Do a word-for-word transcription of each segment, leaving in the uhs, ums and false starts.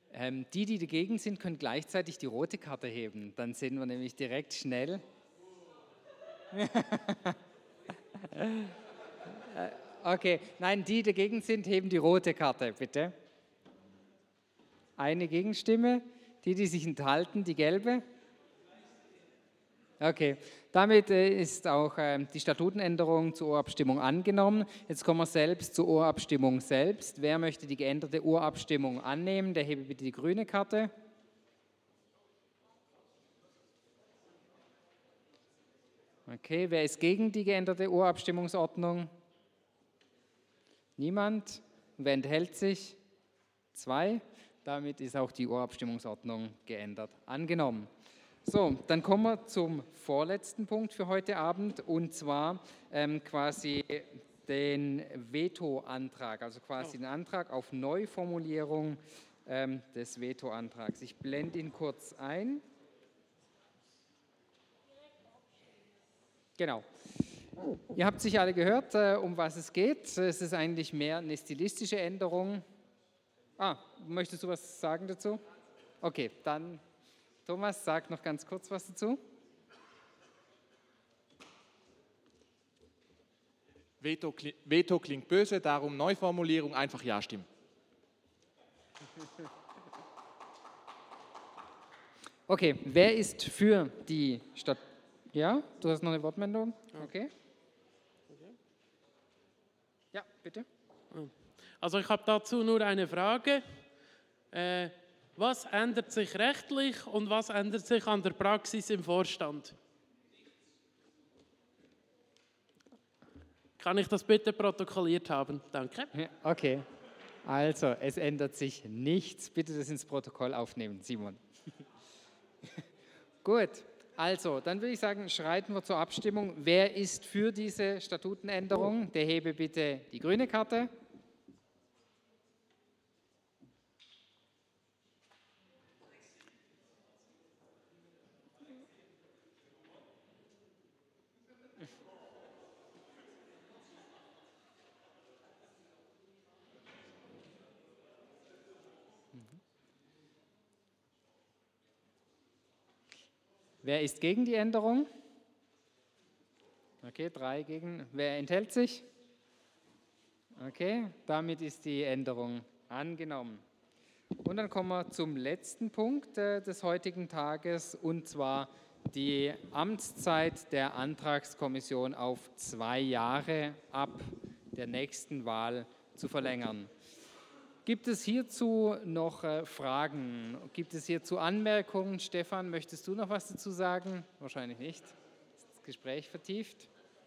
Ähm, die, die dagegen sind, können gleichzeitig die rote Karte heben. Dann sehen wir nämlich direkt schnell. Okay, nein, die, die dagegen sind, heben die rote Karte, bitte. Eine Gegenstimme. Die, die sich enthalten, die gelbe. Okay, damit äh, ist auch äh, die Statutenänderung zur Urabstimmung angenommen. Jetzt kommen wir selbst zur Urabstimmung selbst. Wer möchte die geänderte Urabstimmung annehmen? Der hebe bitte die grüne Karte. Okay, wer ist gegen die geänderte Urabstimmungsordnung? Niemand. Wer enthält sich? Zwei. Damit ist auch die Urabstimmungsordnung geändert. Angenommen. So, dann kommen wir zum vorletzten Punkt für heute Abend und zwar ähm, quasi den Veto-Antrag, also quasi den Antrag auf Neuformulierung ähm, des Veto-Antrags. Ich blende ihn kurz ein. Genau. Ihr habt sicher alle gehört, äh, um was es geht. Es ist eigentlich mehr eine stilistische Änderung. Ah, möchtest du was sagen dazu? Okay, dann Thomas, sag noch ganz kurz was dazu. Veto, Veto klingt böse, darum Neuformulierung, einfach Ja stimmen. Okay, wer ist für die Stadt? Ja, du hast noch eine Wortmeldung? Okay. Ja, bitte. Also ich habe dazu nur eine Frage. Äh, was ändert sich rechtlich und was ändert sich an der Praxis im Vorstand? Kann ich das bitte protokolliert haben? Danke. Okay, also es ändert sich nichts. Bitte das ins Protokoll aufnehmen, Simon. Gut, also dann würde ich sagen, schreiten wir zur Abstimmung. Wer ist für diese Statutenänderung? Der hebe bitte die grüne Karte. Wer ist gegen die Änderung? Okay, drei gegen. Wer enthält sich? Okay, damit ist die Änderung angenommen. Und dann kommen wir zum letzten Punkt äh, des heutigen Tages, und zwar die Amtszeit der Antragskommission auf zwei Jahre ab der nächsten Wahl zu verlängern. Gibt es hierzu noch äh, Fragen? Gibt es hierzu Anmerkungen? Stefan, möchtest du noch was dazu sagen? Wahrscheinlich nicht. Ist das Gespräch vertieft?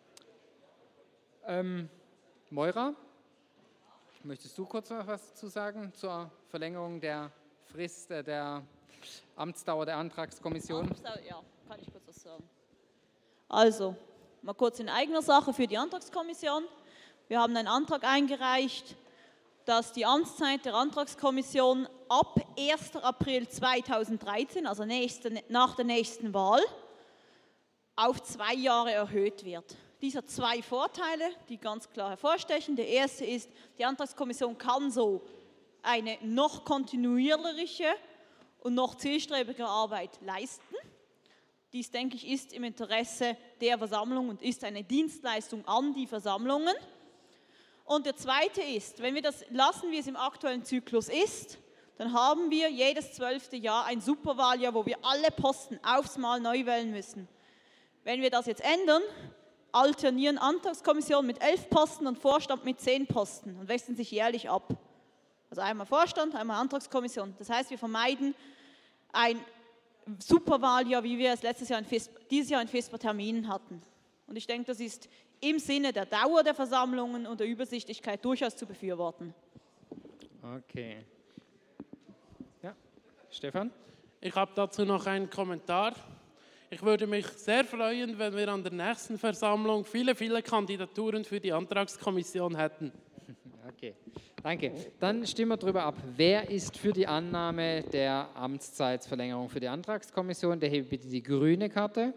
Ähm, Moira, möchtest du kurz noch was dazu sagen zur Verlängerung der Frist, äh, der Amtsdauer der Antragskommission? Ja, kann ich kurz was sagen. Also, mal kurz in eigener Sache für die Antragskommission. Wir haben einen Antrag eingereicht, dass die Amtszeit der Antragskommission ab ersten April zweitausenddreizehn, also nächste, nach der nächsten Wahl, auf zwei Jahre erhöht wird. Dies hat zwei Vorteile, die ganz klar hervorstechen. Der erste ist, die Antragskommission kann so eine noch kontinuierliche und noch zielstrebige Arbeit leisten. Dies, denke ich, ist im Interesse der Versammlung und ist eine Dienstleistung an die Versammlungen. Und der zweite ist, wenn wir das lassen, wie es im aktuellen Zyklus ist, dann haben wir jedes zwölfte Jahr ein Superwahljahr, wo wir alle Posten aufs Mal neu wählen müssen. Wenn wir das jetzt ändern, alternieren Antragskommission mit elf Posten und Vorstand mit zehn Posten und wechseln sich jährlich ab. Also einmal Vorstand, einmal Antragskommission. Das heißt, wir vermeiden ein Superwahljahr, wie wir es letztes Jahr in Vesper, dieses Jahr in Vesper-Terminen hatten. Und ich denke, das ist im Sinne der Dauer der Versammlungen und der Übersichtlichkeit durchaus zu befürworten. Okay. Ja, Stefan? Ich habe dazu noch einen Kommentar. Ich würde mich sehr freuen, wenn wir an der nächsten Versammlung viele, viele Kandidaturen für die Antragskommission hätten. Okay, danke. Dann stimmen wir darüber ab. Wer ist für die Annahme der Amtszeitsverlängerung für die Antragskommission? Der hebt bitte die grüne Karte.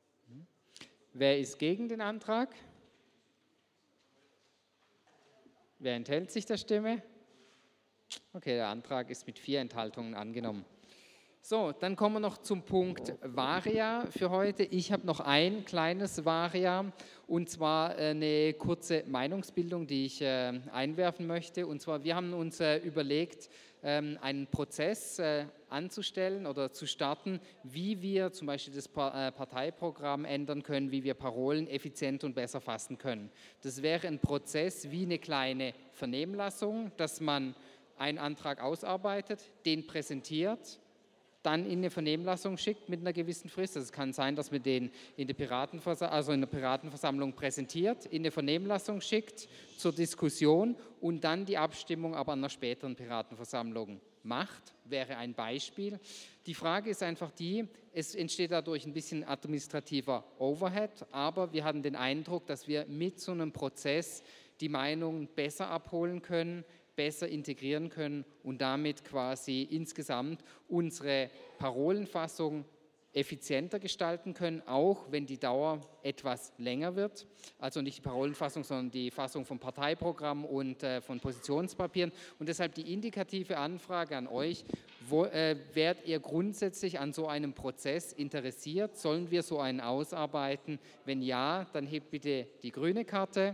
Wer ist gegen den Antrag? Wer enthält sich der Stimme? Okay, der Antrag ist mit vier Enthaltungen angenommen. So, dann kommen wir noch zum Punkt Varia für heute. Ich habe noch ein kleines Varia und zwar eine kurze Meinungsbildung, die ich äh, einwerfen möchte. Und zwar, wir haben uns äh, überlegt, ähm, einen Prozess äh, anzustellen oder zu starten, wie wir zum Beispiel das pa- äh, Parteiprogramm ändern können, wie wir Parolen effizient und besser fassen können. Das wäre ein Prozess wie eine kleine Vernehmlassung, dass man einen Antrag ausarbeitet, den präsentiert, dann in eine Vernehmlassung schickt mit einer gewissen Frist. Also es kann sein, dass man den in der Piratenversammlung, also in der Piratenversammlung präsentiert, in eine Vernehmlassung schickt zur Diskussion und dann die Abstimmung aber an einer späteren Piratenversammlung macht, wäre ein Beispiel. Die Frage ist einfach die, es entsteht dadurch ein bisschen administrativer Overhead, aber wir hatten den Eindruck, dass wir mit so einem Prozess die Meinungen besser abholen können, besser integrieren können und damit quasi insgesamt unsere Parolenfassung effizienter gestalten können, auch wenn die Dauer etwas länger wird. Also nicht die Parolenfassung, sondern die Fassung vom Parteiprogramm und äh, von Positionspapieren. Und deshalb die indikative Anfrage an euch, wo, äh, wärt ihr grundsätzlich an so einem Prozess interessiert? Sollen wir so einen ausarbeiten? Wenn ja, dann hebt bitte die grüne Karte.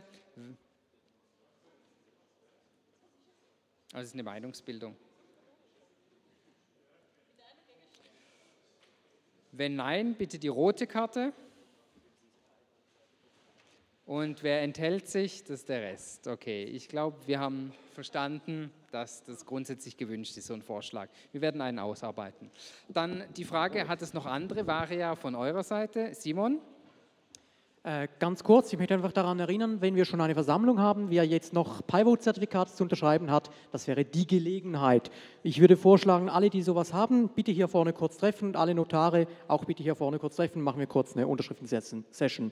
Also es ist eine Meinungsbildung. Wenn nein, bitte die rote Karte. Und wer enthält sich, das ist der Rest. Okay, ich glaube, wir haben verstanden, dass das grundsätzlich gewünscht ist, so ein Vorschlag. Wir werden einen ausarbeiten. Dann die Frage, hat es noch andere Varia von eurer Seite? Simon? Äh, ganz kurz, ich möchte einfach daran erinnern, wenn wir schon eine Versammlung haben, wer jetzt noch Pi-Vote-Zertifikate zu unterschreiben hat, das wäre die Gelegenheit. Ich würde vorschlagen, alle, die sowas haben, bitte hier vorne kurz treffen und alle Notare auch bitte hier vorne kurz treffen, machen wir kurz eine Unterschriften-Session.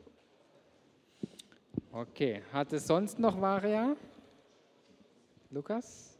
Okay, hat es sonst noch Varia? Lukas?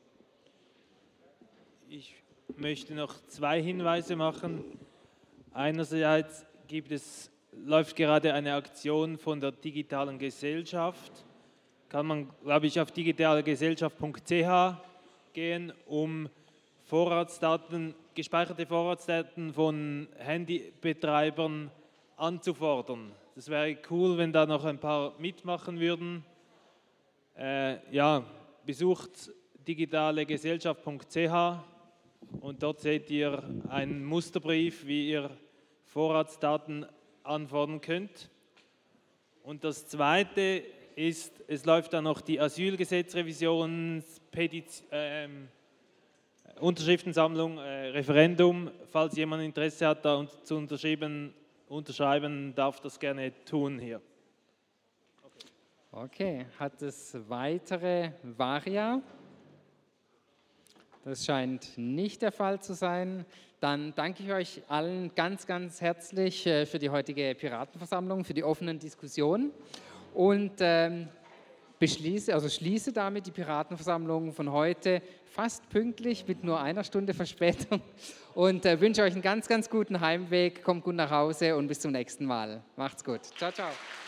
Ich möchte noch zwei Hinweise machen. Einerseits gibt es läuft gerade eine Aktion von der digitalen Gesellschaft. Kann man, glaube ich, auf digitalegesellschaft punkt c h gehen, um Vorratsdaten, gespeicherte Vorratsdaten von Handybetreibern anzufordern. Das wäre cool, wenn da noch ein paar mitmachen würden. Äh, ja, besucht digitalegesellschaft punkt c h und dort seht ihr einen Musterbrief, wie ihr Vorratsdaten anfordern könnt. Und das Zweite ist, es läuft dann noch die Asylgesetzrevision, ähm, Unterschriftensammlung, äh, Referendum. Falls jemand Interesse hat, da zu unterschreiben, unterschreiben, darf das gerne tun hier. Okay, okay. Hat es weitere Varia? Das scheint nicht der Fall zu sein. Dann danke ich euch allen ganz, ganz herzlich für die heutige Piratenversammlung, für die offenen Diskussionen und ähm, beschließe, also schließe damit die Piratenversammlung von heute fast pünktlich mit nur einer Stunde Verspätung und äh, wünsche euch einen ganz, ganz guten Heimweg, kommt gut nach Hause und bis zum nächsten Mal. Macht's gut. Ciao, ciao.